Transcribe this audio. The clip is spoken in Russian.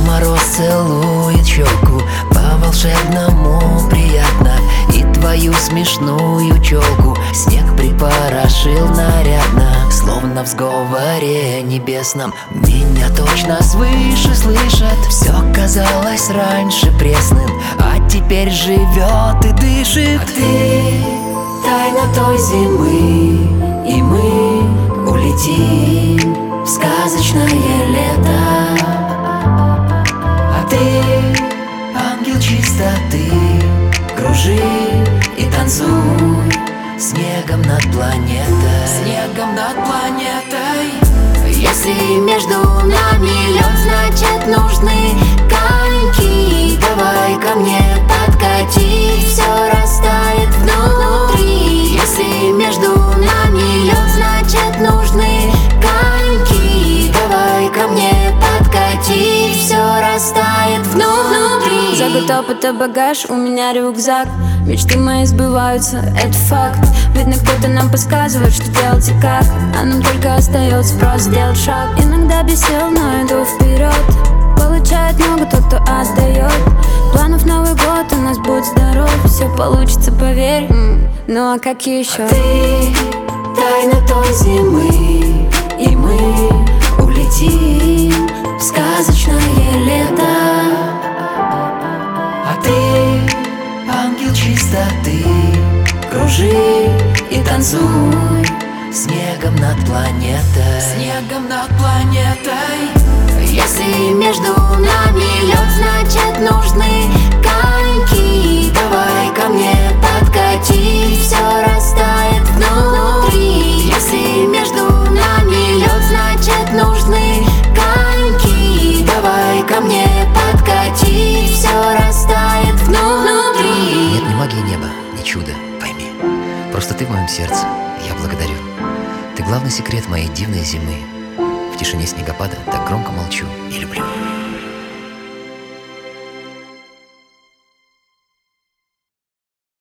мороз целует щеку, по-волшебному приятно. И твою смешную челку снег припорошил нарядно. Словно в сговоре небесном меня точно свыше слышат. Все казалось раньше пресным, а теперь живет и дышит. А ты тайна той зимы, и мы улетим в сказочное лето. А ты ангел чистоты, кружи и танцуй снегом над планетой. Снегом над планетой. Если между нами лед, значит нужны коньки. Давай ко мне подкати, все растает внутри. Если между нами лед, значит нужны коньки. Давай ко мне подкати, все растает внутри. За год опыта багаж, у меня рюкзак. Мечты мои сбываются, это факт. Видно, кто-то нам подсказывает, что делать и как. А нам только остается просто сделать шаг. Иногда без сил, но иду вперед. Получает много тот, кто отдает. Планов Новый год, у нас будет здоров. Все получится, поверь. Ну а как еще? А ты тайна той зимы, и мы улетим в сказочное лето. А ты ангел чистоты, кружи и танцуй снегом над планетой. Снегом над планетой. Если между нами лед, значит нужны коньки. Давай ко мне подкати, все растает внутри. Если между нами лед, значит нужны коньки. Давай ко мне подкати, все растает внутри. Нет ни магии неба, ни чуда, пойми. Просто ты в моем сердце, я благодарю. Ты главный секрет моей дивной зимы. В тишине снегопада так громко молчу.